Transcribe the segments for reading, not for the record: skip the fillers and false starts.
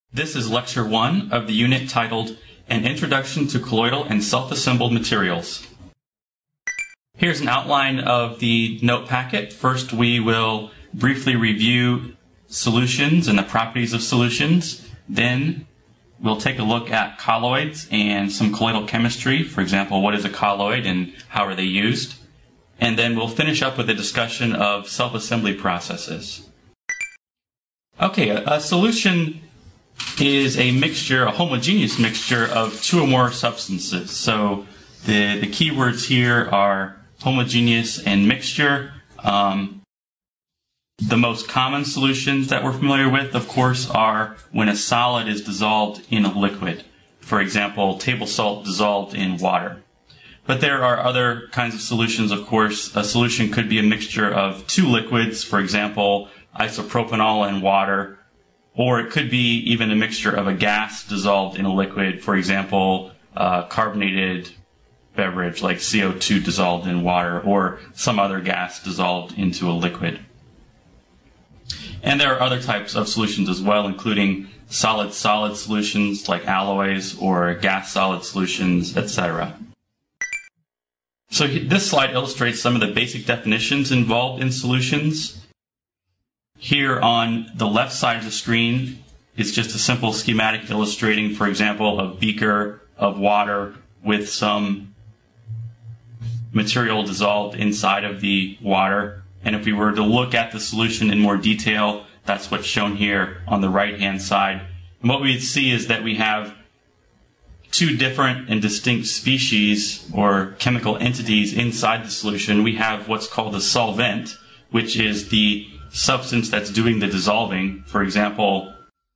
This is Lecture 1 of the unit titled An Introduction to Colloidal and Self-Assembled Materials. Here's an outline of the note packet. First, we will briefly review solutions and the properties of solutions. Then, we'll take a look at colloids and some colloidal chemistry. For example, what is a colloid and how are they used? And then we'll finish up with a discussion of self-assembly processes. Okay, a solution is a mixture, a homogeneous mixture of two or more substances. So the key words here are homogeneous and mixture. The most common solutions that we're familiar with, of course, are when a solid is dissolved in a liquid. For example, table salt dissolved in water. But there are other kinds of solutions, of course. A solution could be a mixture of two liquids, for example, isopropanol and water. Or it could be even a mixture of a gas dissolved in a liquid, for example, carbonated beverage like CO2 dissolved in water, or some other gas dissolved into a liquid. And there are other types of solutions as well, including solid-solid solutions like alloys or gas-solid solutions, etc. So this slide illustrates some of the basic definitions involved in solutions. Here on the left side of the screen is just a simple schematic illustrating, for example, a beaker of water with some material dissolved inside of the water. And if we were to look at the solution in more detail, that's what's shown here on the right-hand side. And what we'd see is that we have two different and distinct species or chemical entities inside the solution. We have what's called a solvent, which is the substance that's doing the dissolving. For example,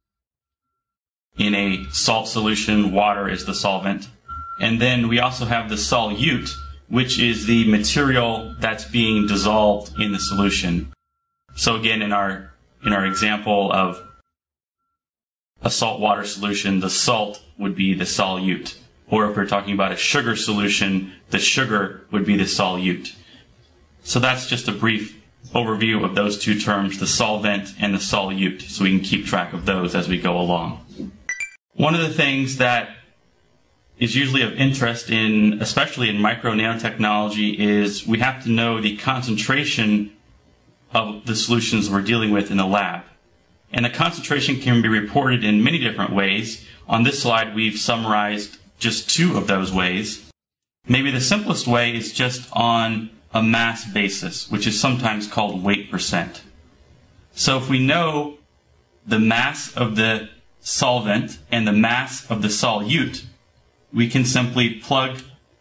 in a salt solution, water is the solvent. And then we also have the solute, which is the material that's being dissolved in the solution. So again, in our example of a salt water solution, the salt would be the solute. Or if we're talking about a sugar solution, the sugar would be the solute. So that's just a brief overview of those two terms, the solvent and the solute, so we can keep track of those as we go along. One of the things that is usually of interest in, especially in micro nanotechnology, is we have to know the concentration of the solutions we're dealing with in the lab. And the concentration can be reported in many different ways. On this slide, we've summarized just two of those ways. Maybe the simplest way is just on a mass basis, which is sometimes called weight percent. So if we know the mass of the solvent and the mass of the solute, we can simply plug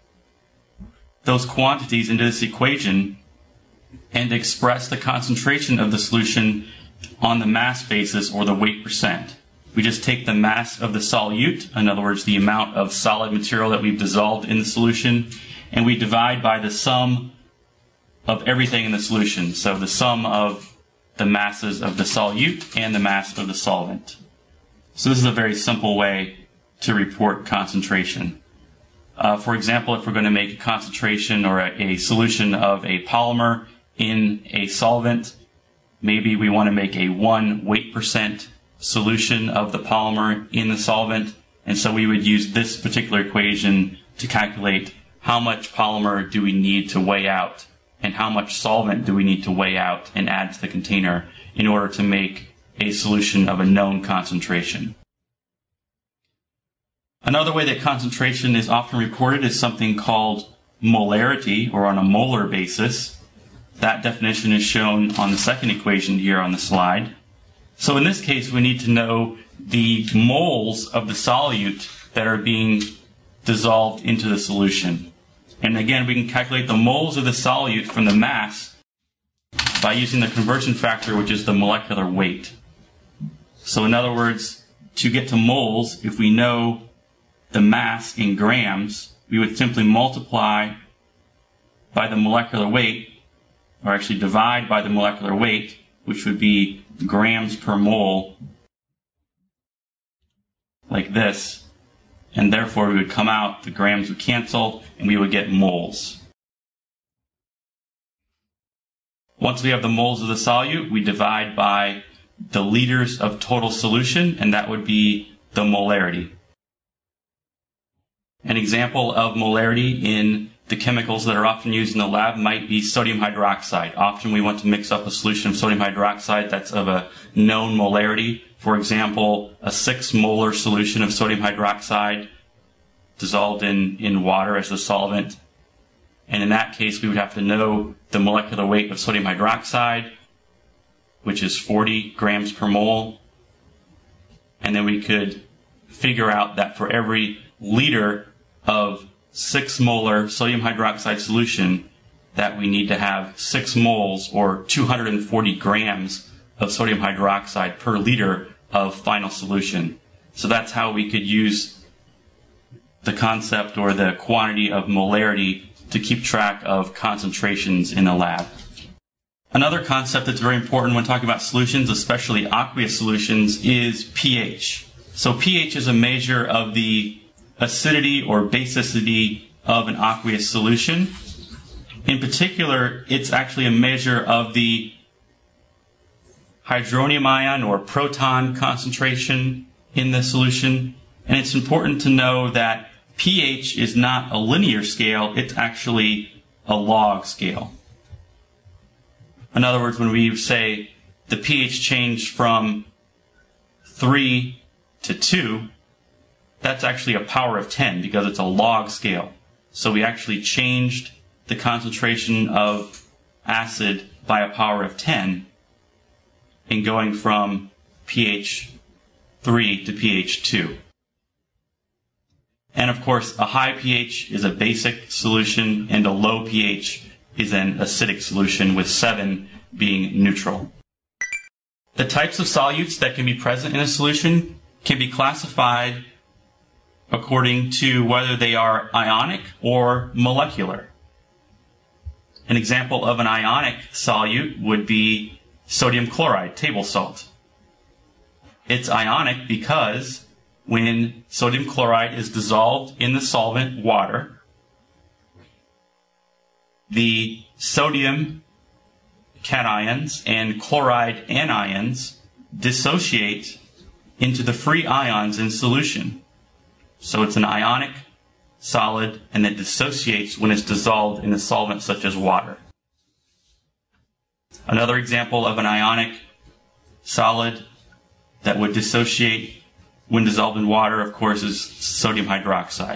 those quantities into this equation and express the concentration of the solution on the mass basis or the weight percent. We just take the mass of the solute, in other words, the amount of solid material that we've dissolved in the solution, and we divide by the sum of everything in the solution. So the sum of the masses of the solute and the mass of the solvent. So this is a very simple way to report concentration. For example, if we're going to make a concentration or a solution of a polymer in a solvent, maybe we want to make a 1 weight percent solution of the polymer in the solvent. And so we would use this particular equation to calculate how much polymer do we need to weigh out and how much solvent do we need to weigh out and add to the container in order to make a solution of a known concentration. Another way that concentration is often reported is something called molarity, or on a molar basis. That definition is shown on the second equation here on the slide. So in this case, we need to know the moles of the solute that are being dissolved into the solution. And again, we can calculate the moles of the solute from the mass by using the conversion factor, which is the molecular weight. So in other words, to get to moles, if we know the mass in grams, we would simply multiply by the molecular weight, or actually divide by the molecular weight, which would be grams per mole, like this. And therefore, we would come out, the grams would cancel, and we would get moles. Once we have the moles of the solute, we divide by the liters of total solution, and that would be the molarity. An example of molarity in the chemicals that are often used in the lab might be sodium hydroxide. Often we want to mix up a solution of sodium hydroxide that's of a known molarity. For example, a 6 molar solution of sodium hydroxide dissolved in water as the solvent. And in that case, we would have to know the molecular weight of sodium hydroxide, which is 40 grams per mole. And then we could figure out that for every liter of 6 molar sodium hydroxide solution, that we need to have 6 moles or 240 grams of sodium hydroxide per liter of final solution. So that's how we could use the concept or the quantity of molarity to keep track of concentrations in the lab. Another concept that's very important when talking about solutions, especially aqueous solutions, is pH. So pH is a measure of the acidity or basicity of an aqueous solution. In particular, it's actually a measure of the hydronium ion or proton concentration in the solution. And it's important to know that pH is not a linear scale, it's actually a log scale. In other words, when we say the pH changed from 3 to 2, that's actually a power of 10 because it's a log scale. So we actually changed the concentration of acid by a power of 10 in going from pH 3 to pH 2. And of course, a high pH is a basic solution and a low pH is an acidic solution, with 7 being neutral. The types of solutes that can be present in a solution can be classified according to whether they are ionic or molecular. An example of an ionic solute would be sodium chloride, table salt. It's ionic because when sodium chloride is dissolved in the solvent water, the sodium cations and chloride anions dissociate into the free ions in solution. So it's an ionic solid, and it dissociates when it's dissolved in a solvent such as water. Another example of an ionic solid that would dissociate when dissolved in water, of course, is sodium hydroxide.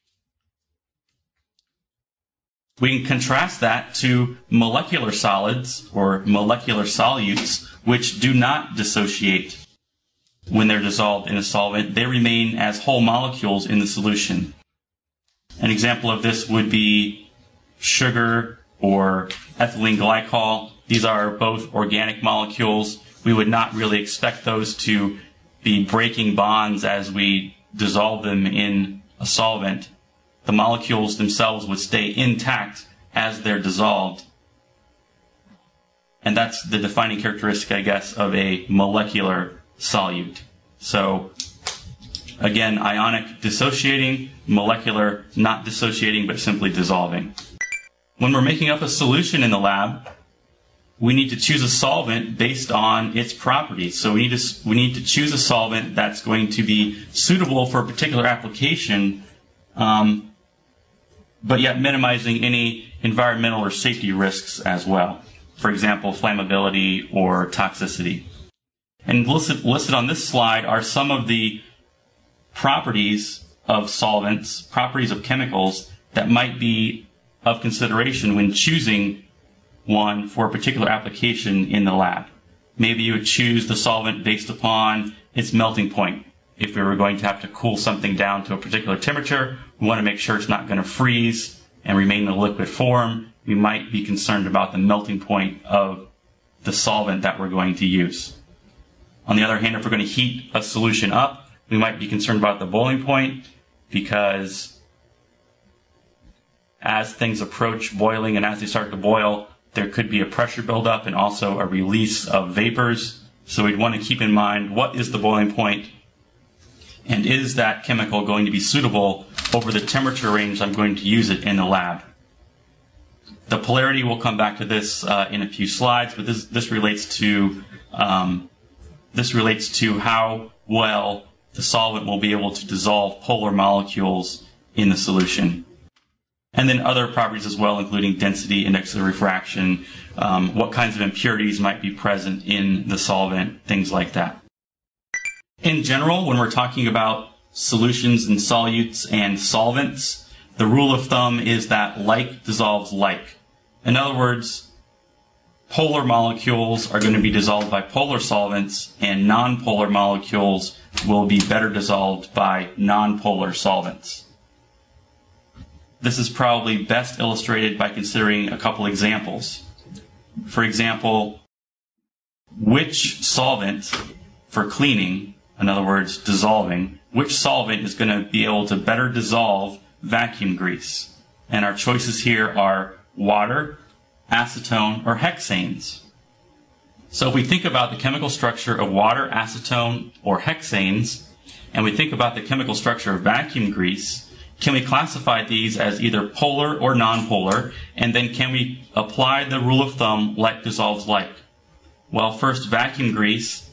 We can contrast that to molecular solids or molecular solutes, which do not dissociate when they're dissolved in a solvent. They remain as whole molecules in the solution. An example of this would be sugar or ethylene glycol. These are both organic molecules. We would not really expect those to be breaking bonds as we dissolve them in a solvent. The molecules themselves would stay intact as they're dissolved. And that's the defining characteristic, I guess, of a molecular solute. So, again, ionic dissociating, molecular not dissociating but simply dissolving. When we're making up a solution in the lab, we need to choose a solvent based on its properties. So we need to choose a solvent that's going to be suitable for a particular application, but yet minimizing any environmental or safety risks as well. For example, flammability or toxicity. And listed on this slide are some of the properties of solvents, properties of chemicals that might be of consideration when choosing one for a particular application in the lab. Maybe you would choose the solvent based upon its melting point. If we were going to have to cool something down to a particular temperature, we want to make sure it's not going to freeze and remain in a liquid form. We might be concerned about the melting point of the solvent that we're going to use. On the other hand, if we're going to heat a solution up, we might be concerned about the boiling point, because as things approach boiling and as they start to boil, there could be a pressure buildup and also a release of vapors. So we'd want to keep in mind, what is the boiling point, and is that chemical going to be suitable over the temperature range I'm going to use it in the lab. The polarity, we'll come back to this in a few slides, but this relates to This relates to how well the solvent will be able to dissolve polar molecules in the solution. And then other properties as well, including density, index of refraction, what kinds of impurities might be present in the solvent, things like that. In general, when we're talking about solutions and solutes and solvents, the rule of thumb is that like dissolves like. In other words, polar molecules are going to be dissolved by polar solvents, and nonpolar molecules will be better dissolved by nonpolar solvents. This is probably best illustrated by considering a couple examples. For example, which solvent for cleaning, in other words, dissolving, which solvent is going to be able to better dissolve vacuum grease? And our choices here are water, acetone, or hexanes. So if we think about the chemical structure of water, acetone, or hexanes, and we think about the chemical structure of vacuum grease, can we classify these as either polar or nonpolar, and then can we apply the rule of thumb like dissolves like? Well, first, vacuum grease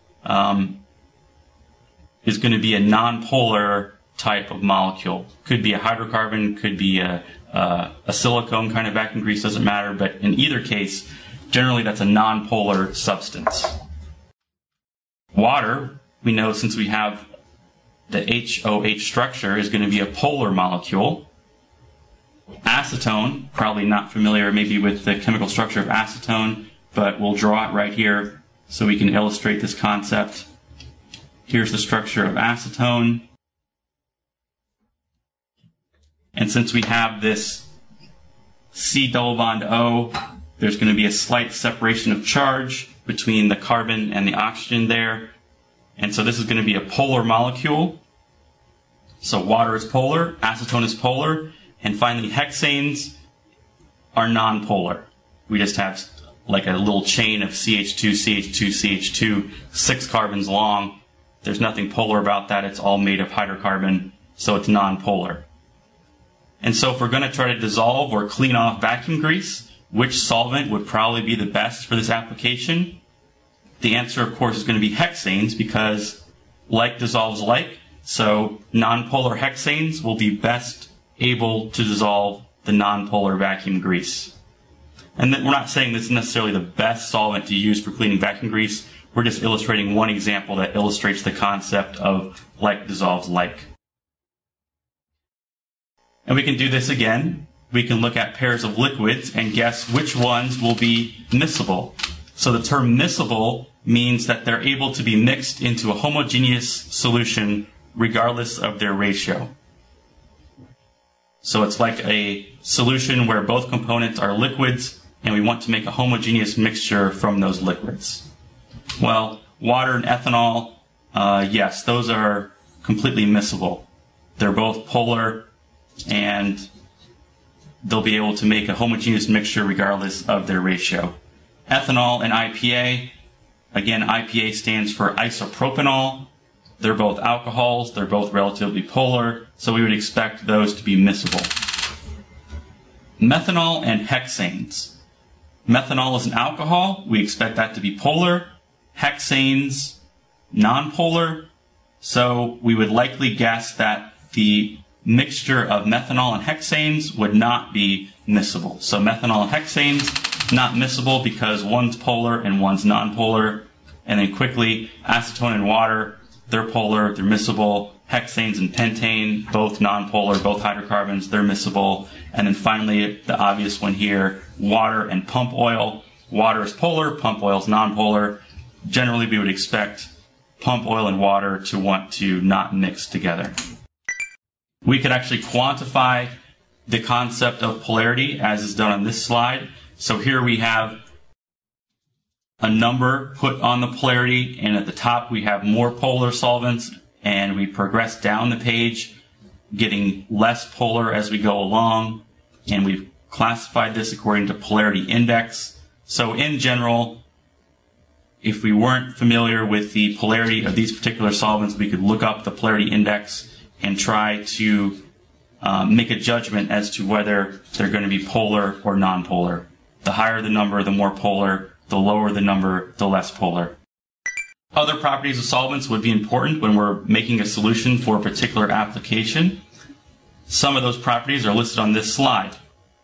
is going to be a nonpolar type of molecule. Could be a hydrocarbon, could be a silicone kind of vacuum grease, doesn't matter, but in either case, generally that's a nonpolar substance. Water, we know since we have the HOH structure, is going to be a polar molecule. Acetone, probably not familiar maybe with the chemical structure of acetone, but we'll draw it right here so we can illustrate this concept. Here's the structure of acetone. And since we have this C double bond O, there's going to be a slight separation of charge between the carbon and the oxygen there. And so this is going to be a polar molecule. So water is polar, acetone is polar, and finally hexanes are nonpolar. We just have like a little chain of CH2, CH2, CH2, 6 carbons long. There's nothing polar about that. It's all made of hydrocarbon, so it's nonpolar. And so if we're going to try to dissolve or clean off vacuum grease, which solvent would probably be the best for this application? The answer, of course, is going to be hexanes, because like dissolves like, so nonpolar hexanes will be best able to dissolve the nonpolar vacuum grease. And then we're not saying this is necessarily the best solvent to use for cleaning vacuum grease. We're just illustrating one example that illustrates the concept of like dissolves like. And we can do this again. We can look at pairs of liquids and guess which ones will be miscible. So the term miscible means that they're able to be mixed into a homogeneous solution regardless of their ratio. So it's like a solution where both components are liquids and we want to make a homogeneous mixture from those liquids. Well, water and ethanol, yes, those are completely miscible. They're both polar and they'll be able to make a homogeneous mixture regardless of their ratio. Ethanol and IPA, again, IPA stands for isopropanol. They're both alcohols, they're both relatively polar, so we would expect those to be miscible. Methanol and hexanes. Methanol is an alcohol, we expect that to be polar. Hexanes, nonpolar, so we would likely guess that the mixture of methanol and hexanes would not be miscible. So methanol and hexanes, not miscible because one's polar and one's nonpolar. And then quickly, acetone and water, they're polar, they're miscible. Hexanes and pentane, both nonpolar, both hydrocarbons, they're miscible. And then finally, the obvious one here, water and pump oil. Water is polar, pump oil is nonpolar. Generally, we would expect pump oil and water to want to not mix together. We could actually quantify the concept of polarity as is done on this slide. So here we have a number put on the polarity, and at the top we have more polar solvents, and we progress down the page, getting less polar as we go along, and we've classified this according to polarity index. So in general, if we weren't familiar with the polarity of these particular solvents, we could look up the polarity index and try to make a judgment as to whether they're going to be polar or nonpolar. The higher the number, the more polar. The lower the number, the less polar. Other properties of solvents would be important when we're making a solution for a particular application. Some of those properties are listed on this slide.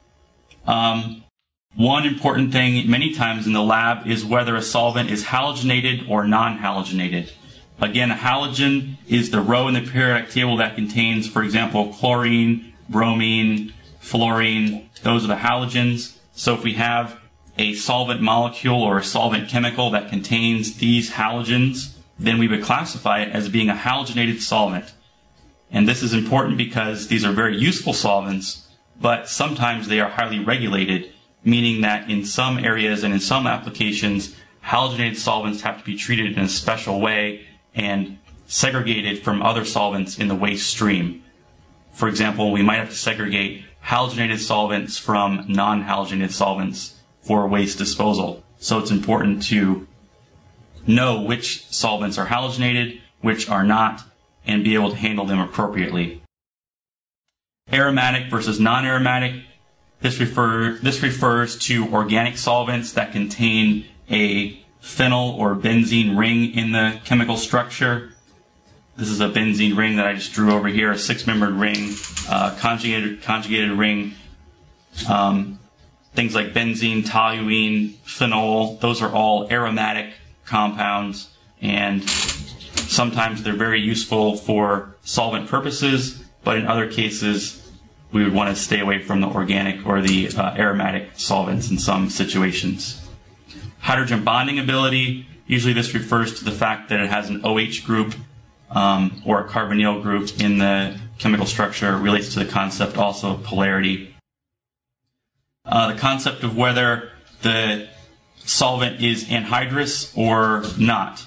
One important thing many times in the lab is whether a solvent is halogenated or non-halogenated. Again, a halogen is the row in the periodic table that contains, for example, chlorine, bromine, fluorine. Those are the halogens. So if we have a solvent molecule or a solvent chemical that contains these halogens, then we would classify it as being a halogenated solvent. And this is important because these are very useful solvents, but sometimes they are highly regulated, meaning that in some areas and in some applications, halogenated solvents have to be treated in a special way and segregated from other solvents in the waste stream. For example, we might have to segregate halogenated solvents from non-halogenated solvents for waste disposal. So it's important to know which solvents are halogenated, which are not, and be able to handle them appropriately. Aromatic versus non-aromatic. This refers to organic solvents that contain a phenyl or benzene ring in the chemical structure. This is a benzene ring that I just drew over here, a 6-membered ring, conjugated ring. Things like benzene, toluene, phenol, those are all aromatic compounds, and sometimes they're very useful for solvent purposes, but in other cases we would want to stay away from the organic or the aromatic solvents in some situations. Hydrogen bonding ability, usually this refers to the fact that it has an OH group or a carbonyl group in the chemical structure. It relates to the concept also of polarity. The concept of whether the solvent is anhydrous or not.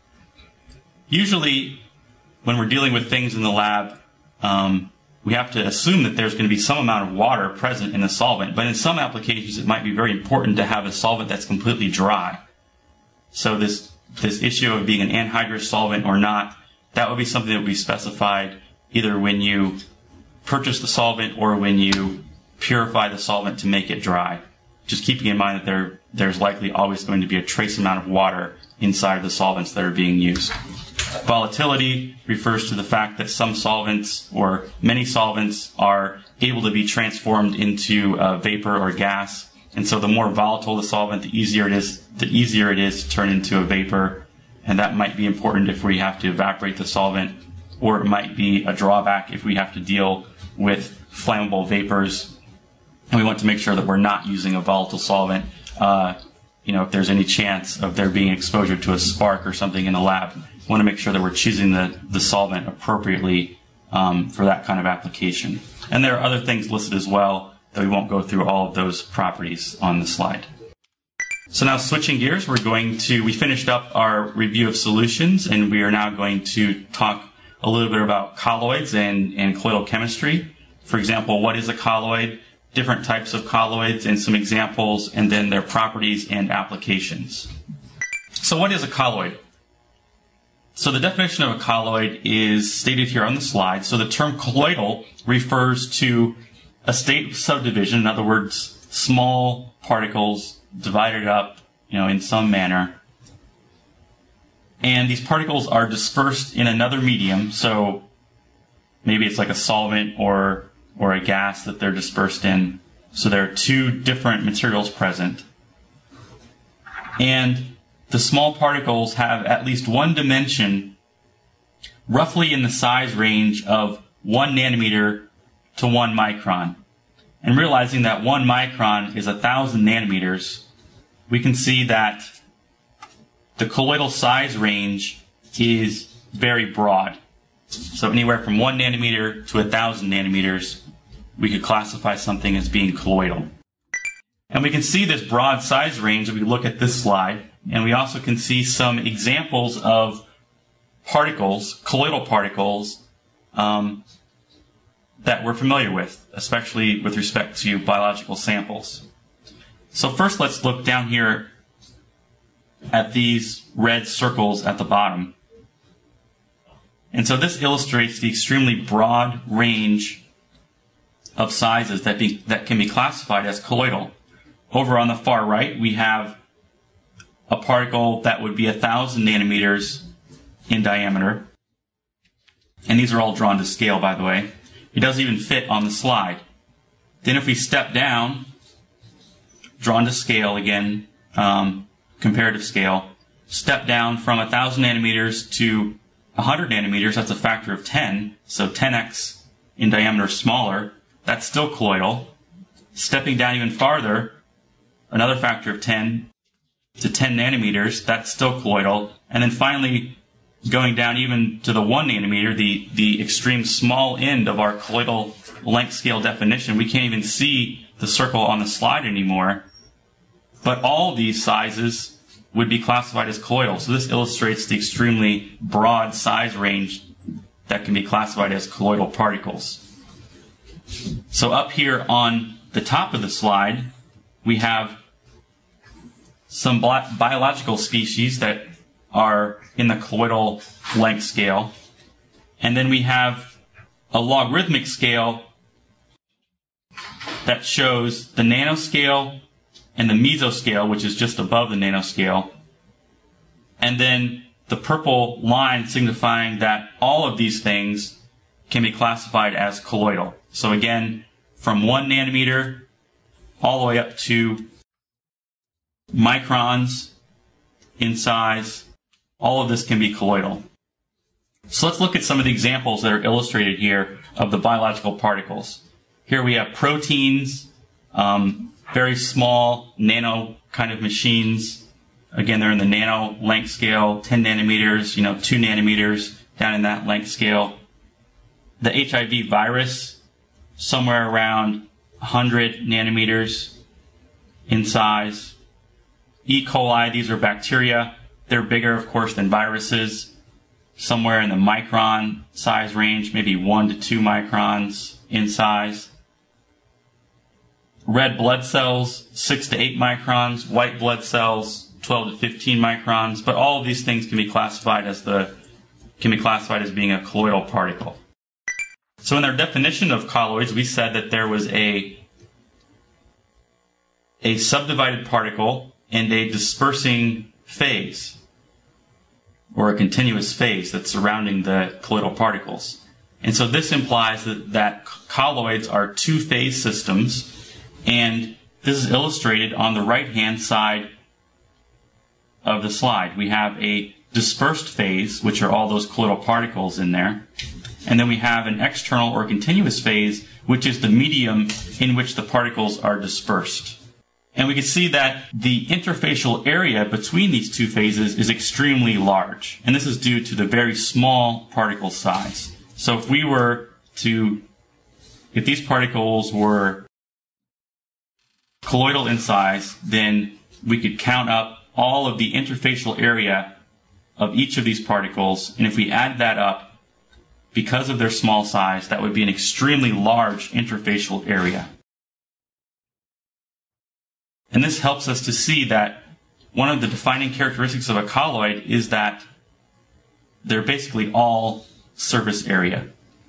Usually, when we're dealing with things in the lab, we have to assume that there's going to be some amount of water present in the solvent, but in some applications it might be very important to have a solvent that's completely dry. So this issue of being an anhydrous solvent or not, that would be something that would be specified either when you purchase the solvent or when you purify the solvent to make it dry. Just keeping in mind that there's likely always going to be a trace amount of water inside of the solvents that are being used. Volatility refers to the fact that some solvents or many solvents are able to be transformed into vapor or gas. And so the more volatile the solvent, the easier it is to turn into a vapor. And that might be important if we have to evaporate the solvent, or it might be a drawback if we have to deal with flammable vapors. And we want to make sure that we're not using a volatile solvent. If there's any chance of there being exposure to a spark or something in the lab, we want to make sure that we're choosing the solvent appropriately for that kind of application. And there are other things listed as well, that we won't go through all of those properties on the slide. So now switching gears, we finished up our review of solutions, and we are now going to talk a little bit about colloids and colloidal chemistry. For example, what is a colloid, different types of colloids, and some examples, and then their properties and applications. So what is a colloid? So the definition of a colloid is stated here on the slide. So the term colloidal refers to a state of subdivision, in other words, small particles divided up, in some manner. And these particles are dispersed in another medium, so maybe it's like a solvent or a gas that they're dispersed in. So there are two different materials present. And the small particles have at least one dimension roughly in the size range of 1 nanometer to 1 micron. And realizing that 1 micron is 1,000 nanometers, we can see that the colloidal size range is very broad. So anywhere from 1 nanometer to 1,000 nanometers, we could classify something as being colloidal. And we can see this broad size range if we look at this slide. And we also can see some examples of particles, colloidal particles, that we're familiar with, especially with respect to biological samples. So first, let's look down here at these red circles at the bottom. And so this illustrates the extremely broad range of sizes that can be classified as colloidal. Over on the far right, we have a particle that would be 1,000 nanometers in diameter. And these are all drawn to scale, by the way. It doesn't even fit on the slide. Then if we step down, drawn to scale again, comparative scale, step down from 1,000 nanometers to 100 nanometers, that's a factor of 10, so 10x in diameter smaller, that's still colloidal. Stepping down even farther, another factor of 10 to 10 nanometers, that's still colloidal. And then finally, going down even to the 1 nanometer, the extreme small end of our colloidal length scale definition, we can't even see the circle on the slide anymore. But all these sizes would be classified as colloidal. So this illustrates the extremely broad size range that can be classified as colloidal particles. So up here on the top of the slide, we have some biological species that are in the colloidal length scale. And then we have a logarithmic scale that shows the nanoscale and the mesoscale, which is just above the nanoscale. And then the purple line signifying that all of these things can be classified as colloidal. So again, from 1 nanometer all the way up to microns in size, all of this can be colloidal. So let's look at some of the examples that are illustrated here of the biological particles. Here we have proteins, very small nano kind of machines. Again, they're in the nano length scale, 10 nanometers, 2 nanometers down in that length scale. The HIV virus, somewhere around 100 nanometers in size. E. coli, these are bacteria. They're bigger, of course, than viruses. Somewhere in the micron size range, maybe 1 to 2 microns in size. Red blood cells, 6 to 8 microns. White blood cells, 12 to 15 microns. But all of these things can be classified as being a colloidal particle. So in our definition of colloids, we said that there was a subdivided particle and a dispersing phase, or a continuous phase that's surrounding the colloidal particles. And so this implies that colloids are two-phase systems, and this is illustrated on the right-hand side of the slide. We have a dispersed phase, which are all those colloidal particles in there. And then we have an external or continuous phase, which is the medium in which the particles are dispersed. And we can see that the interfacial area between these two phases is extremely large. And this is due to the very small particle size. So if these particles were colloidal in size, then we could count up all of the interfacial area of each of these particles. And if we add that up, because of their small size, that would be an extremely large interfacial area. And this helps us to see that one of the defining characteristics of a colloid is that they're basically all surface area.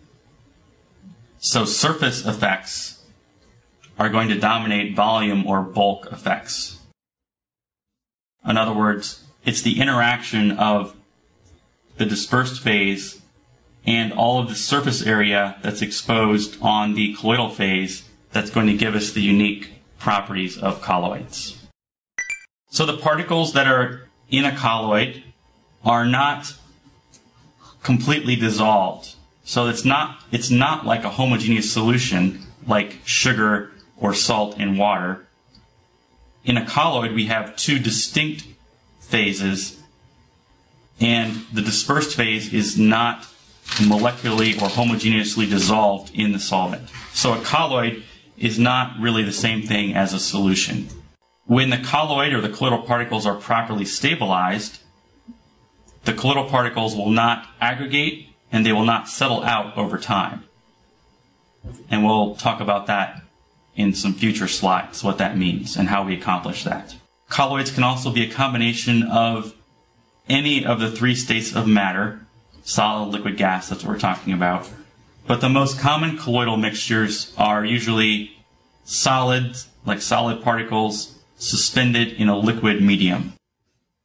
So surface effects are going to dominate volume or bulk effects. In other words, it's the interaction of the dispersed phase and all of the surface area that's exposed on the colloidal phase that's going to give us the unique properties of colloids. So the particles that are in a colloid are not completely dissolved. So it's not like a homogeneous solution like sugar or salt in water. In a colloid, we have two distinct phases, and the dispersed phase is not molecularly or homogeneously dissolved in the solvent. So a colloid is not really the same thing as a solution. When the colloid or the colloidal particles are properly stabilized, the colloidal particles will not aggregate and they will not settle out over time. And we'll talk about that in some future slides, what that means and how we accomplish that. Colloids can also be a combination of any of the three states of matter, solid, liquid, gas, that's what we're talking about. But the most common colloidal mixtures are usually solids, like solid particles, suspended in a liquid medium.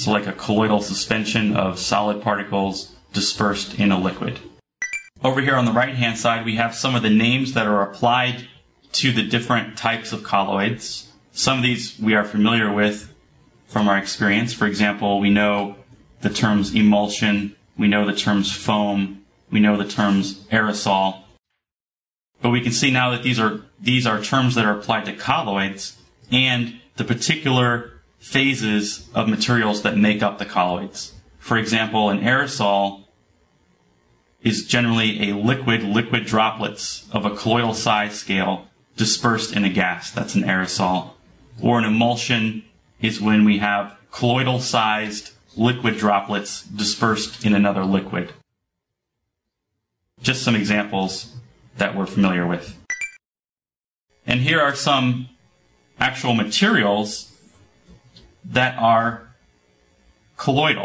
So like a colloidal suspension of solid particles dispersed in a liquid. Over here on the right-hand side, we have some of the names that are applied to the different types of colloids. Some of these we are familiar with from our experience. For example, we know the terms emulsion, we know the terms foam, we know the terms aerosol. But we can see now that these are terms that are applied to colloids and the particular phases of materials that make up the colloids. For example, an aerosol is generally a liquid droplets of a colloidal size scale dispersed in a gas. That's an aerosol. Or an emulsion is when we have colloidal sized liquid droplets dispersed in another liquid. Just some examples that we're familiar with. And here are some actual materials that are colloidal.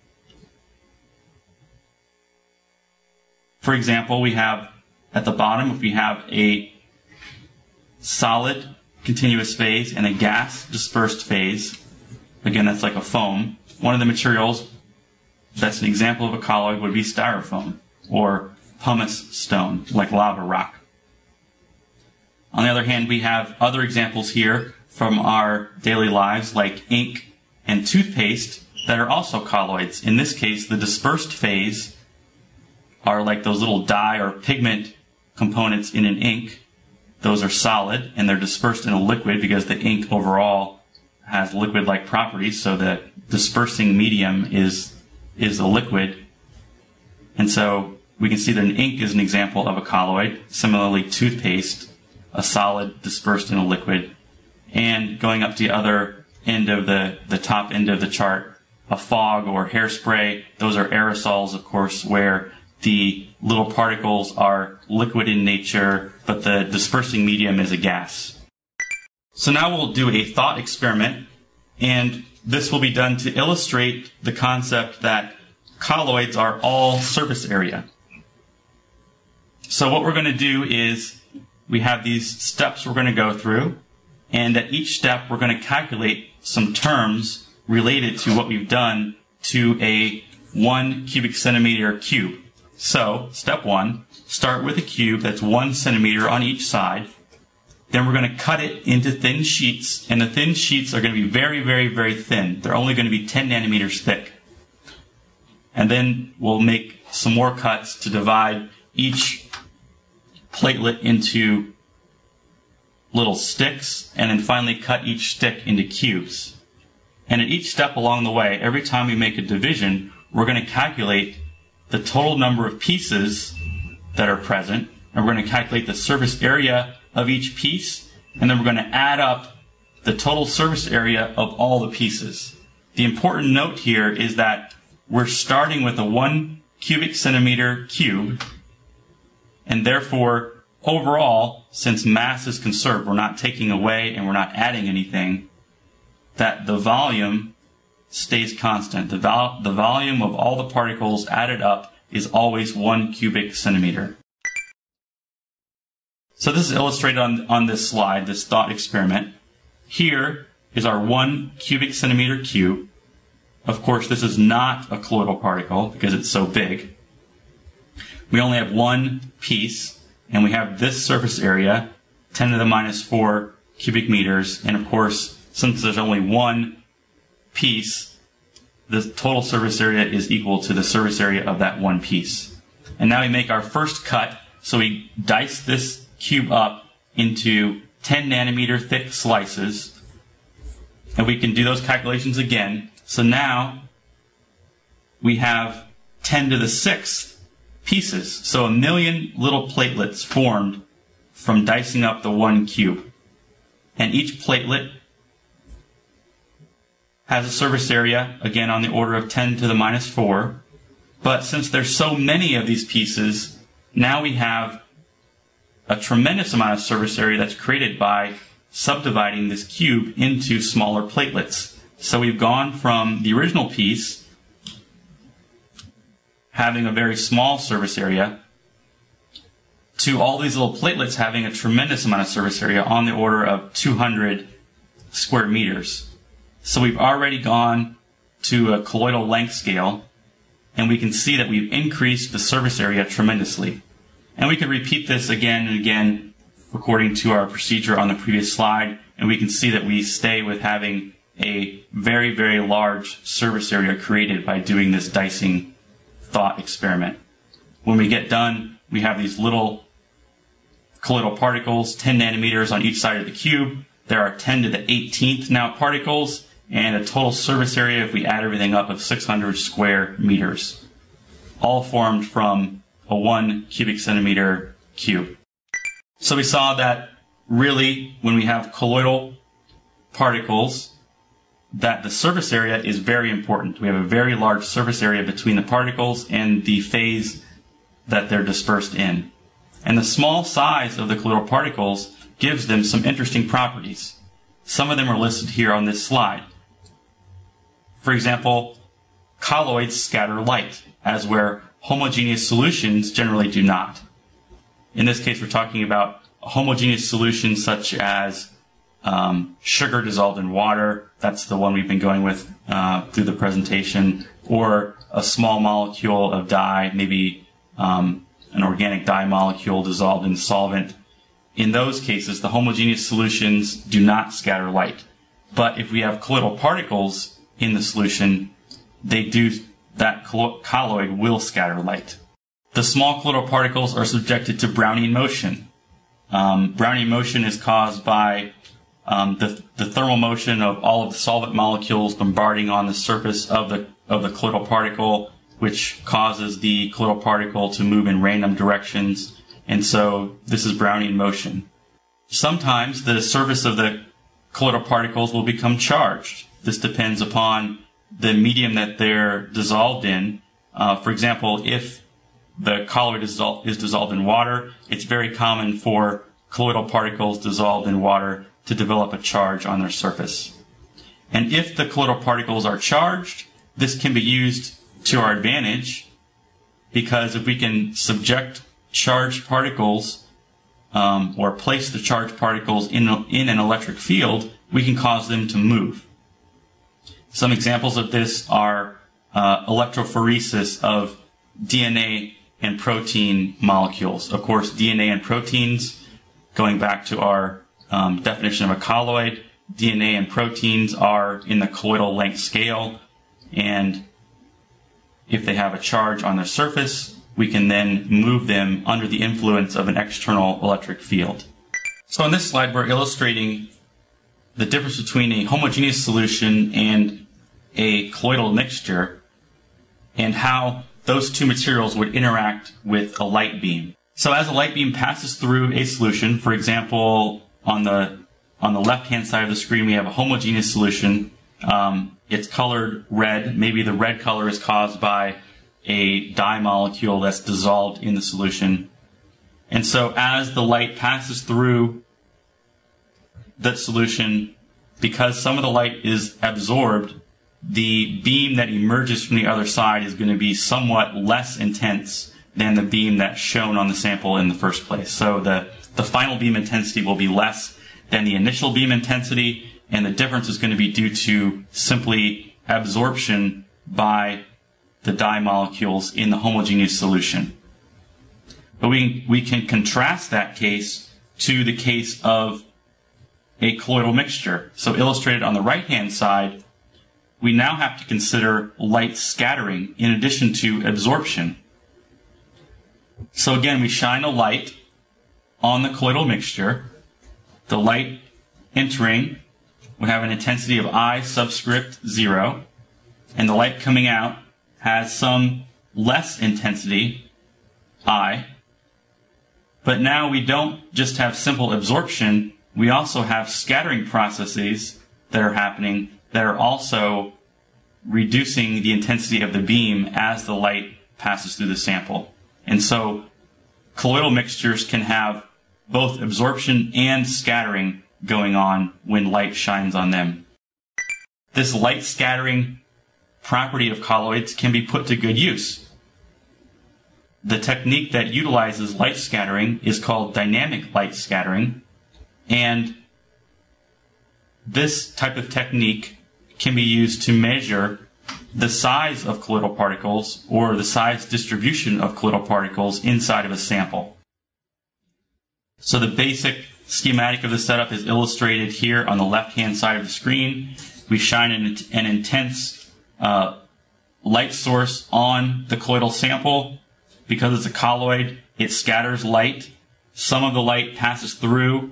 For example, we have at the bottom, if we have a solid continuous phase and a gas dispersed phase, again, that's like a foam. One of the materials that's an example of a colloid would be styrofoam or pumice stone, like lava rock. On the other hand, we have other examples here from our daily lives, like ink and toothpaste, that are also colloids. In this case, the dispersed phase are like those little dye or pigment components in an ink. Those are solid, and they're dispersed in a liquid because the ink overall has liquid-like properties, so the dispersing medium is a liquid. And so we can see that an ink is an example of a colloid. Similarly, toothpaste, a solid dispersed in a liquid. And going up to the other end of the top end of the chart, a fog or hairspray, those are aerosols, of course, where the little particles are liquid in nature, but the dispersing medium is a gas. So now we'll do a thought experiment, and this will be done to illustrate the concept that colloids are all surface area. So what we're going to do is we have these steps we're going to go through, and at each step we're going to calculate some terms related to what we've done to a 1 cubic centimeter cube. So, step 1, start with a cube that's 1 centimeter on each side. Then we're going to cut it into thin sheets, and the thin sheets are going to be very, very, very thin. They're only going to be 10 nanometers thick. And then we'll make some more cuts to divide each platelet into little sticks, and then finally cut each stick into cubes. And at each step along the way, every time we make a division, we're going to calculate the total number of pieces that are present, and we're going to calculate the surface area of each piece, and then we're going to add up the total surface area of all the pieces. The important note here is that we're starting with a 1 cubic centimeter cube, and therefore, overall, since mass is conserved, we're not taking away and we're not adding anything, that the volume stays constant. The volume of all the particles added up is always 1 cubic centimeter. So this is illustrated on this slide, this thought experiment. Here is our 1 cubic centimeter cube. Of course, this is not a colloidal particle because it's so big. We only have one piece, and we have this surface area, 10 to the minus 4 cubic meters. And of course, since there's only one piece, the total surface area is equal to the surface area of that one piece. And now we make our first cut. So we dice this cube up into 10 nanometer thick slices. And we can do those calculations again. So now we have 10 to the 6th pieces. So 1 million little platelets formed from dicing up the one cube. And each platelet has a surface area, again, on the order of 10 to the minus 4. But since there's so many of these pieces, now we have a tremendous amount of surface area that's created by subdividing this cube into smaller platelets. So we've gone from the original piece having a very small surface area to all these little platelets having a tremendous amount of surface area on the order of 200 square meters. So we've already gone to a colloidal length scale, and we can see that we've increased the surface area tremendously. And we could repeat this again and again according to our procedure on the previous slide, and we can see that we stay with having a very, very large surface area created by doing this dicing thought experiment. When we get done, we have these little colloidal particles, 10 nanometers on each side of the cube. There are 10 to the 18th now particles, and a total surface area, if we add everything up, of 600 square meters, all formed from a 1 cubic centimeter cube. So we saw that really, when we have colloidal particles, that the surface area is very important. We have a very large surface area between the particles and the phase that they're dispersed in. And the small size of the colloidal particles gives them some interesting properties. Some of them are listed here on this slide. For example, colloids scatter light, as where homogeneous solutions generally do not. In this case, we're talking about a homogeneous solution such as sugar dissolved in water. That's the one we've been going with through the presentation. Or a small molecule of dye, maybe an organic dye molecule dissolved in solvent. In those cases, the homogeneous solutions do not scatter light. But if we have colloidal particles in the solution, that colloid will scatter light. The small colloidal particles are subjected to Brownian motion. Brownian motion is caused by the thermal motion of all of the solvent molecules bombarding on the surface of the colloidal particle, which causes the colloidal particle to move in random directions. And so this is Brownian motion. Sometimes the surface of the colloidal particles will become charged. This depends upon the medium that they're dissolved in. For example, if the colloid is dissolved in water, it's very common for colloidal particles dissolved in water to develop a charge on their surface. And if the colloidal particles are charged, this can be used to our advantage, because if we can subject charged particles or place the charged particles in an electric field, we can cause them to move. Some examples of this are electrophoresis of DNA and protein molecules. Of course, DNA and proteins, going back to our definition of a colloid, DNA and proteins are in the colloidal length scale, and if they have a charge on their surface, we can then move them under the influence of an external electric field. So in this slide, we're illustrating the difference between a homogeneous solution and a colloidal mixture, and how those two materials would interact with a light beam. So as a light beam passes through a solution, for example, on the left-hand side of the screen, we have a homogeneous solution. It's colored red. Maybe the red color is caused by a dye molecule that's dissolved in the solution. And so as the light passes through that solution, because some of the light is absorbed, the beam that emerges from the other side is going to be somewhat less intense than the beam that's shown on the sample in the first place. So the final beam intensity will be less than the initial beam intensity, and the difference is going to be due to simply absorption by the dye molecules in the homogeneous solution. But we can contrast that case to the case of a colloidal mixture. So illustrated on the right-hand side, we now have to consider light scattering in addition to absorption. So again, we shine a light on the colloidal mixture. The light entering would have an intensity of I subscript 0, and the light coming out has some less intensity, I. But now we don't just have simple absorption, we also have scattering processes that are happening that are also reducing the intensity of the beam as the light passes through the sample. And so colloidal mixtures can have both absorption and scattering going on when light shines on them. This light scattering property of colloids can be put to good use. The technique that utilizes light scattering is called dynamic light scattering, and this type of technique can be used to measure the size of colloidal particles or the size distribution of colloidal particles inside of a sample. So the basic schematic of the setup is illustrated here on the left-hand side of the screen. We shine an intense light source on the colloidal sample. Because it's a colloid, it scatters light. Some of the light passes through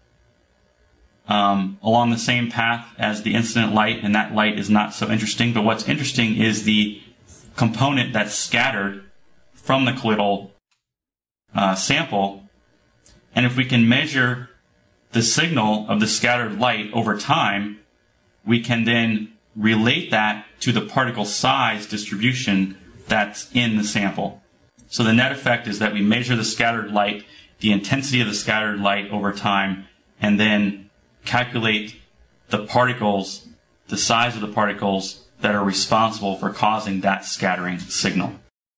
along the same path as the incident light, and that light is not so interesting. But what's interesting is the component that's scattered from the colloidal sample. And if we can measure the signal of the scattered light over time, we can then relate that to the particle size distribution that's in the sample. So the net effect is that we measure the scattered light, the intensity of the scattered light over time, and then calculate the particles, the size of the particles that are responsible for causing that scattering signal.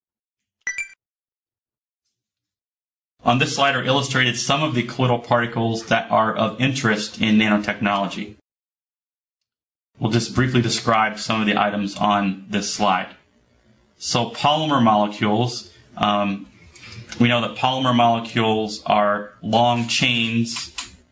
On this slide are illustrated some of the colloidal particles that are of interest in nanotechnology. We'll just briefly describe some of the items on this slide. So polymer molecules, we know that polymer molecules are long chains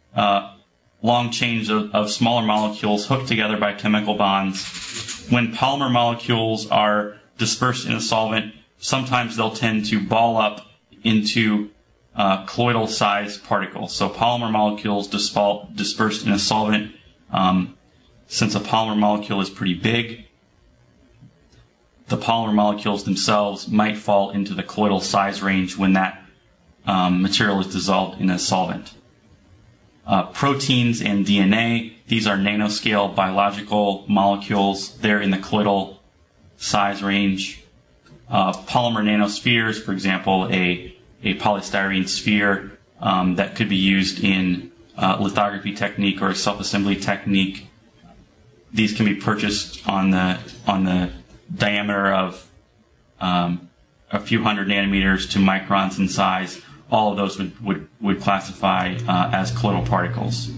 of smaller molecules hooked together by chemical bonds. When polymer molecules are dispersed in a solvent, sometimes they'll tend to ball up into colloidal-sized particles. So polymer molecules dispersed in a solvent, since a polymer molecule is pretty big, the polymer molecules themselves might fall into the colloidal size range when that material is dissolved in a solvent. Proteins and DNA, these are nanoscale biological molecules. They're in the colloidal size range. Polymer nanospheres, for example, a polystyrene sphere that could be used in lithography technique or self-assembly technique. These can be purchased on the diameter of a few hundred nanometers to microns in size. All of those would classify as colloidal particles.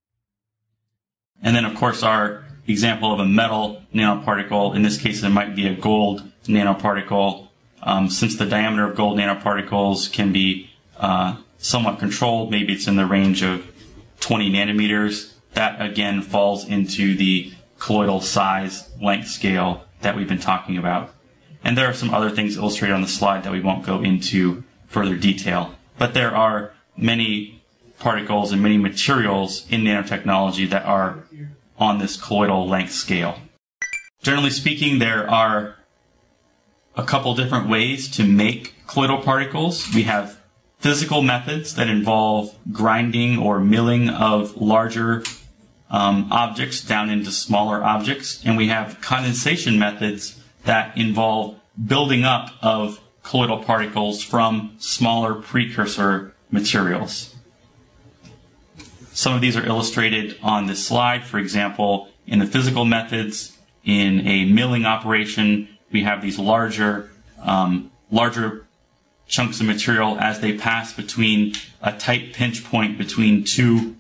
And then, of course, our example of a metal nanoparticle, in this case it might be a gold nanoparticle. Since the diameter of gold nanoparticles can be somewhat controlled, maybe it's in the range of 20 nanometers, that again falls into the colloidal size length scale that we've been talking about. And there are some other things illustrated on the slide that we won't go into further detail. But there are many particles and many materials in nanotechnology that are on this colloidal length scale. Generally speaking, there are a couple different ways to make colloidal particles. We have physical methods that involve grinding or milling of larger objects down into smaller objects, and we have condensation methods that involve building up of colloidal particles from smaller precursor materials. Some of these are illustrated on this slide. For example, in the physical methods, in a milling operation, we have these larger chunks of material. As they pass between a tight pinch point between two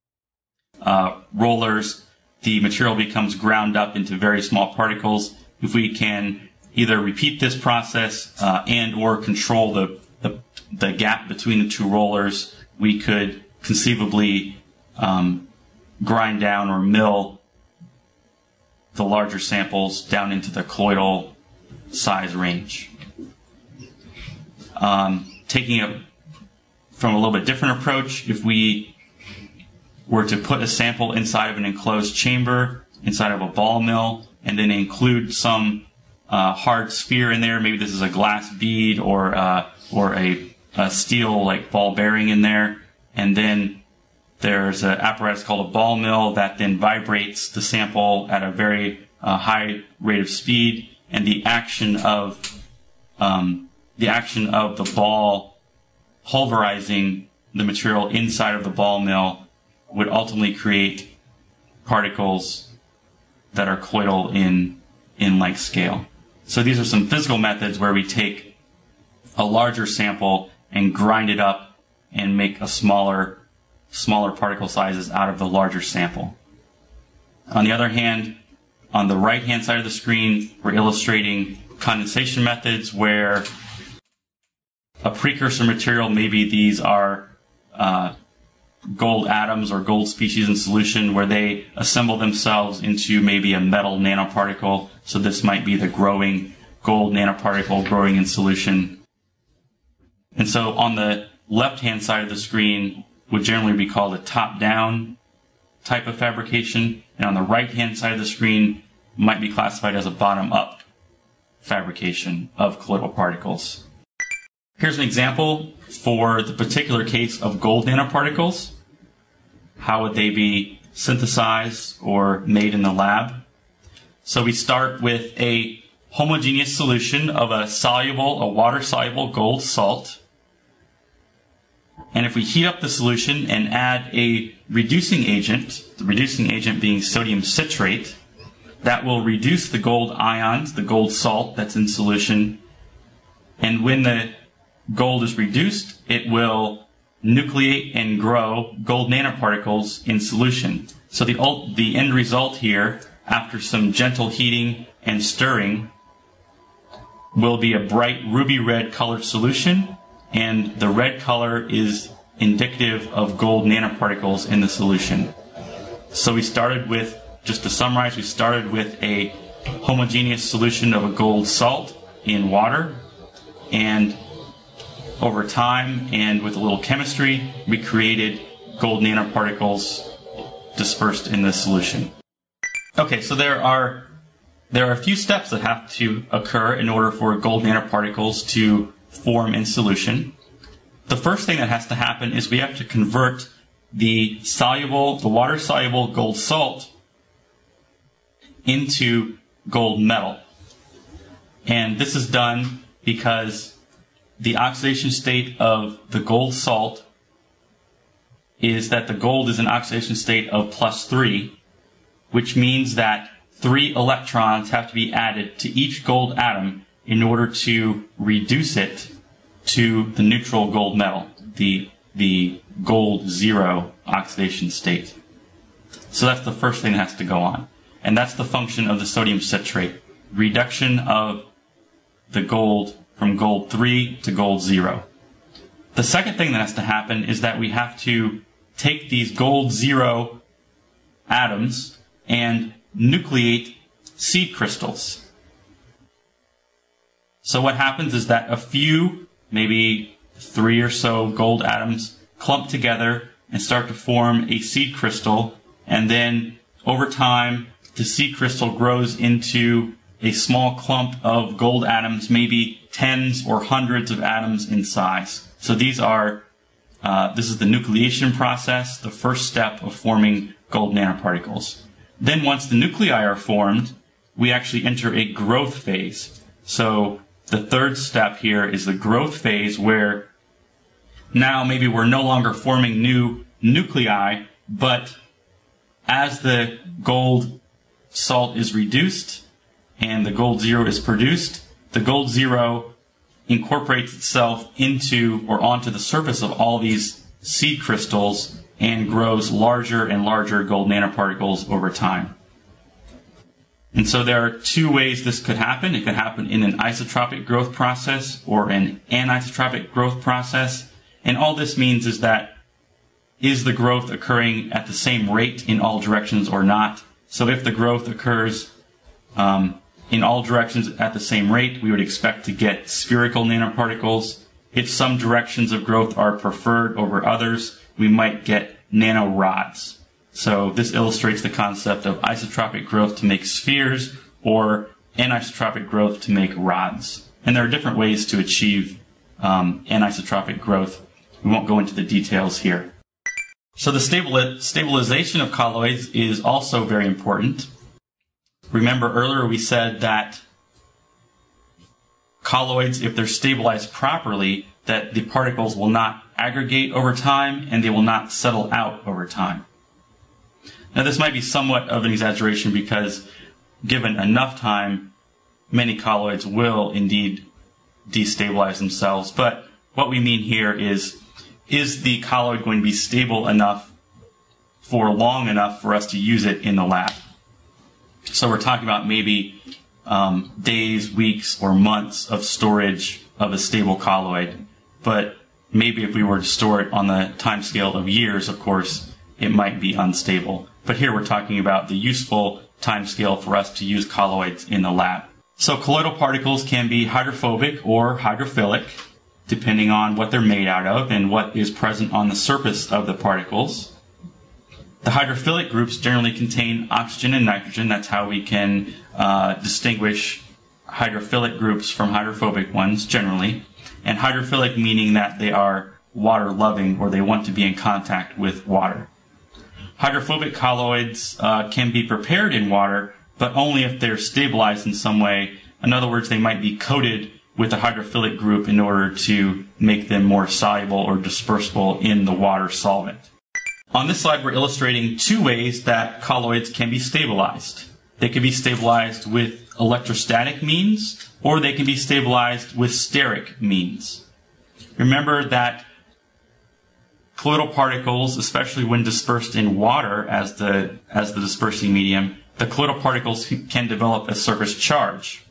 rollers, the material becomes ground up into very small particles. If we can either repeat this process and or control the gap between the two rollers, we could conceivably grind down or mill the larger samples down into the colloidal size range. Taking it from a little bit different approach, if we were to put a sample inside of an enclosed chamber, inside of a ball mill, and then include some hard sphere in there, maybe this is a glass bead or a steel like ball bearing in there, and then there's an apparatus called a ball mill that then vibrates the sample at a very high rate of speed, and the action of the ball pulverizing the material inside of the ball mill would ultimately create particles that are colloidal in like scale. So these are some physical methods where we take a larger sample and grind it up and make a smaller particle sizes out of the larger sample. On the other hand, On the right-hand side of the screen, we're illustrating condensation methods where a precursor material, maybe these are gold atoms or gold species in solution, where they assemble themselves into maybe a metal nanoparticle. So this might be the growing gold nanoparticle growing in solution. And so on the left-hand side of the screen would generally be called a top-down type of fabrication, and on the right-hand side of the screen might be classified as a bottom-up fabrication of colloidal particles. Here's an example for the particular case of gold nanoparticles. How would they be synthesized or made in the lab? So we start with a homogeneous solution of a water-soluble gold salt. And if we heat up the solution and add a reducing agent, the reducing agent being sodium citrate, that will reduce the gold ions, the gold salt that's in solution. And when the gold is reduced, it will nucleate and grow gold nanoparticles in solution. So the end result here, after some gentle heating and stirring, will be a bright ruby red colored solution, and the red color is indicative of gold nanoparticles in the solution. So we started with, just to summarize, we started with a homogeneous solution of a gold salt in water, and over time and with a little chemistry, we created gold nanoparticles dispersed in this solution. Okay, so there are a few steps that have to occur in order for gold nanoparticles to form in solution. The first thing that has to happen is we have to convert the water-soluble gold salt into gold metal. And this is done because the oxidation state of the gold salt is that the gold is an oxidation state of +3, which means that 3 electrons have to be added to each gold atom in order to reduce it to the neutral gold metal, the gold 0 oxidation state. So that's the first thing that has to go on. And that's the function of the sodium citrate, reduction of the gold from gold 3 to gold 0. The second thing that has to happen is that we have to take these gold 0 atoms and nucleate seed crystals. So what happens is that a few, maybe 3 or so gold atoms clump together and start to form a seed crystal, and then over time the seed crystal grows into a small clump of gold atoms, maybe tens or hundreds of atoms in size. So this is the nucleation process, the first step of forming gold nanoparticles. Then once the nuclei are formed, we actually enter a growth phase. So the third step here is the growth phase, where now maybe we're no longer forming new nuclei, but as the gold salt is reduced and the gold 0 is produced, the gold 0 incorporates itself into or onto the surface of all these seed crystals and grows larger and larger gold nanoparticles over time. And so there are 2 ways this could happen. It could happen in an isotropic growth process or an anisotropic growth process. And all this means is that, is the growth occurring at the same rate in all directions or not? So if the growth occurs in all directions at the same rate, we would expect to get spherical nanoparticles. If some directions of growth are preferred over others, we might get nanorods. So this illustrates the concept of isotropic growth to make spheres or anisotropic growth to make rods. And there are different ways to achieve anisotropic growth. We won't go into the details here. So the stabilization of colloids is also very important. Remember earlier we said that colloids, if they're stabilized properly, that the particles will not aggregate over time and they will not settle out over time. Now this might be somewhat of an exaggeration because given enough time, many colloids will indeed destabilize themselves. But what we mean here is the colloid going to be stable enough for long enough for us to use it in the lab? So we're talking about maybe days, weeks, or months of storage of a stable colloid. But maybe if we were to store it on the time scale of years, of course, it might be unstable. But here we're talking about the useful time scale for us to use colloids in the lab. So colloidal particles can be hydrophobic or hydrophilic, depending on what they're made out of and what is present on the surface of the particles. The hydrophilic groups generally contain oxygen and nitrogen. That's how we can distinguish hydrophilic groups from hydrophobic ones generally. And hydrophilic meaning that they are water-loving or they want to be in contact with water. Hydrophobic colloids can be prepared in water, but only if they're stabilized in some way. In other words, they might be coated with a hydrophilic group in order to make them more soluble or dispersible in the water solvent. On this slide, we're illustrating two ways that colloids can be stabilized. They can be stabilized with electrostatic means, or they can be stabilized with steric means. Remember that colloidal particles, especially when dispersed in water as the dispersing medium, the colloidal particles can develop a surface charge.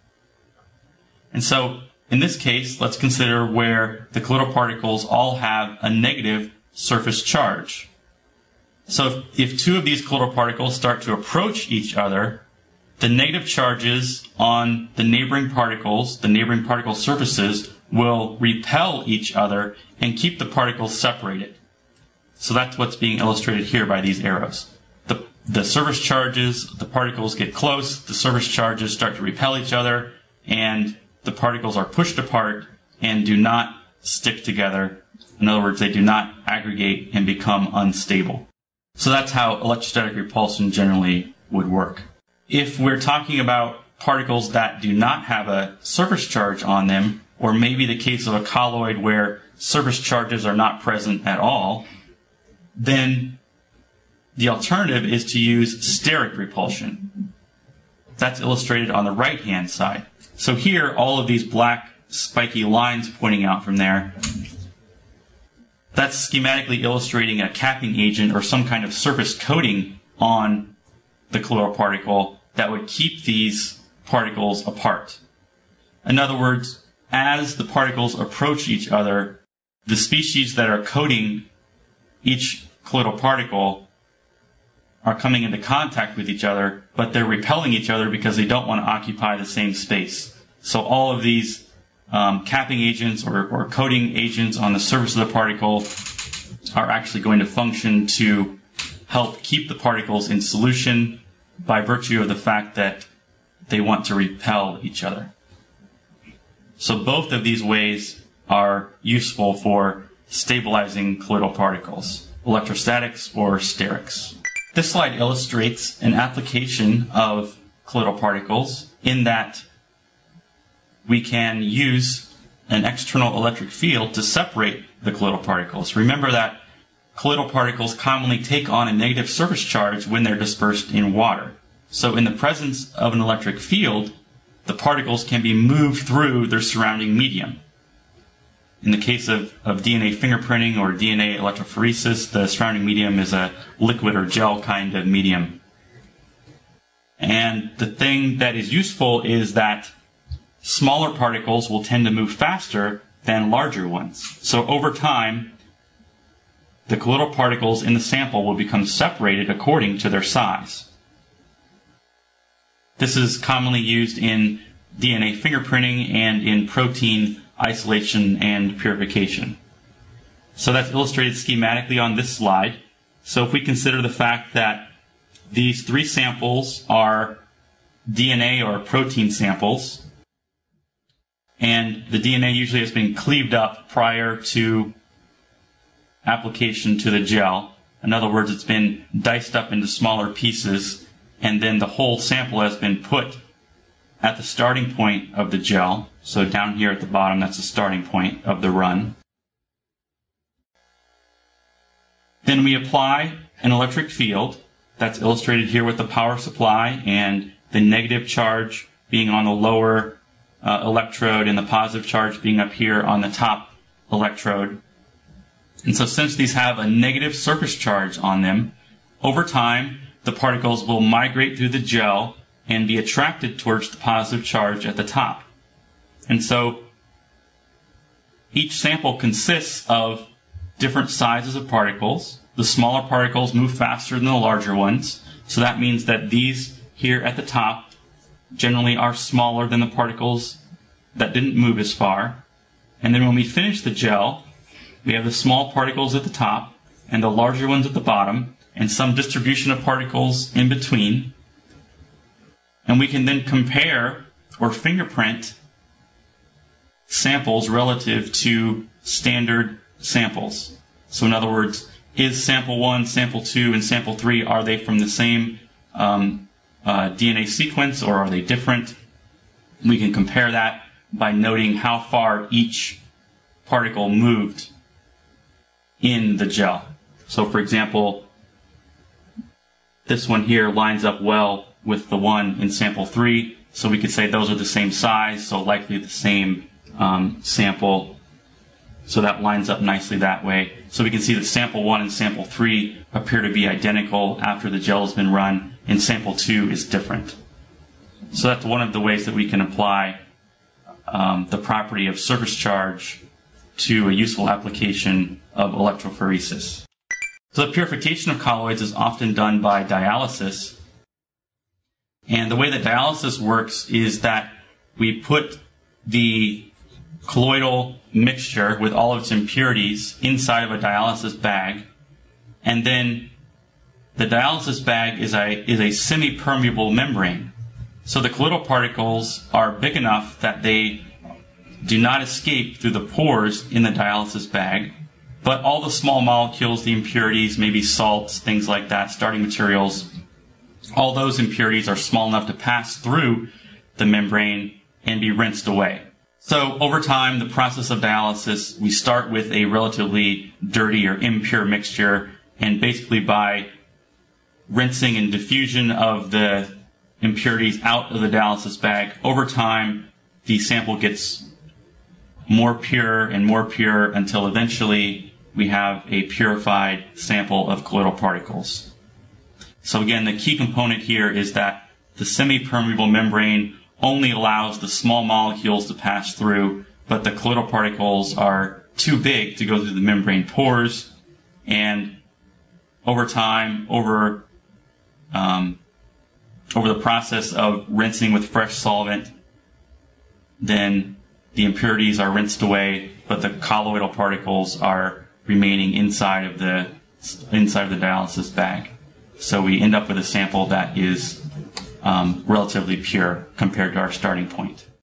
And so, in this case, let's consider where the colloidal particles all have a negative surface charge. So if two of these colloidal particles start to approach each other, the negative charges on the neighboring particles, the neighboring particle surfaces, will repel each other and keep the particles separated. So that's what's being illustrated here by these arrows. The surface charges, the particles get close, the surface charges start to repel each other, and the particles are pushed apart and do not stick together. In other words, they do not aggregate and become unstable. So that's how electrostatic repulsion generally would work. If we're talking about particles that do not have a surface charge on them, or maybe the case of a colloid where surface charges are not present at all, then the alternative is to use steric repulsion. That's illustrated on the right-hand side. So here, all of these black spiky lines pointing out from there, that's schematically illustrating a capping agent or some kind of surface coating on the colloidal particle that would keep these particles apart. In other words, as the particles approach each other, the species that are coating each colloidal particle are coming into contact with each other, but they're repelling each other because they don't want to occupy the same space. So all of these capping agents or coating agents on the surface of the particle are actually going to function to help keep the particles in solution by virtue of the fact that they want to repel each other. So both of these ways are useful for stabilizing colloidal particles, electrostatics or sterics. This slide illustrates an application of colloidal particles in that we can use an external electric field to separate the colloidal particles. Remember that colloidal particles commonly take on a negative surface charge when they're dispersed in water. So in the presence of an electric field, the particles can be moved through their surrounding medium. In the case of DNA fingerprinting or DNA electrophoresis, the surrounding medium is a liquid or gel kind of medium. And the thing that is useful is that smaller particles will tend to move faster than larger ones. So over time, the colloidal particles in the sample will become separated according to their size. This is commonly used in DNA fingerprinting and in protein isolation and purification. So that's illustrated schematically on this slide. So if we consider the fact that these three samples are DNA or protein samples, and the DNA usually has been cleaved up prior to application to the gel. In other words, it's been diced up into smaller pieces, and then the whole sample has been put at the starting point of the gel. So down here at the bottom, that's the starting point of the run. Then we apply an electric field. That's illustrated here with the power supply and the negative charge being on the lower electrode and the positive charge being up here on the top electrode. And so since these have a negative surface charge on them, over time, the particles will migrate through the gel and be attracted towards the positive charge at the top. And so each sample consists of different sizes of particles. The smaller particles move faster than the larger ones. So that means that these here at the top generally are smaller than the particles that didn't move as far. And then when we finish the gel, we have the small particles at the top and the larger ones at the bottom, and some distribution of particles in between. And we can then compare or fingerprint samples relative to standard samples. So in other words, is sample 1, sample 2, and sample 3, are they from the same DNA sequence, or are they different? We can compare that by noting how far each particle moved in the gel. So for example, this one here lines up well with the one in sample 3, so we could say those are the same size, so likely the same sample. So that lines up nicely that way. So we can see that sample 1 and sample 3 appear to be identical after the gel has been run, and sample 2 is different. So that's one of the ways that we can apply the property of surface charge to a useful application of electrophoresis. So the purification of colloids is often done by dialysis. And the way that dialysis works is that we put the colloidal mixture with all of its impurities inside of a dialysis bag, and then the dialysis bag is a semi-permeable membrane. So the colloidal particles are big enough that they do not escape through the pores in the dialysis bag, but all the small molecules, the impurities, maybe salts, things like that, starting materials, all those impurities are small enough to pass through the membrane and be rinsed away. So over time, the process of dialysis, we start with a relatively dirty or impure mixture, and basically by rinsing and diffusion of the impurities out of the dialysis bag, over time, the sample gets more pure and more pure until eventually we have a purified sample of colloidal particles. So again, the key component here is that the semi-permeable membrane only allows the small molecules to pass through, but the colloidal particles are too big to go through the membrane pores, and over time, over the process of rinsing with fresh solvent, then the impurities are rinsed away, but the colloidal particles are remaining inside of the dialysis bag. So we end up with a sample that is relatively pure compared to our starting point.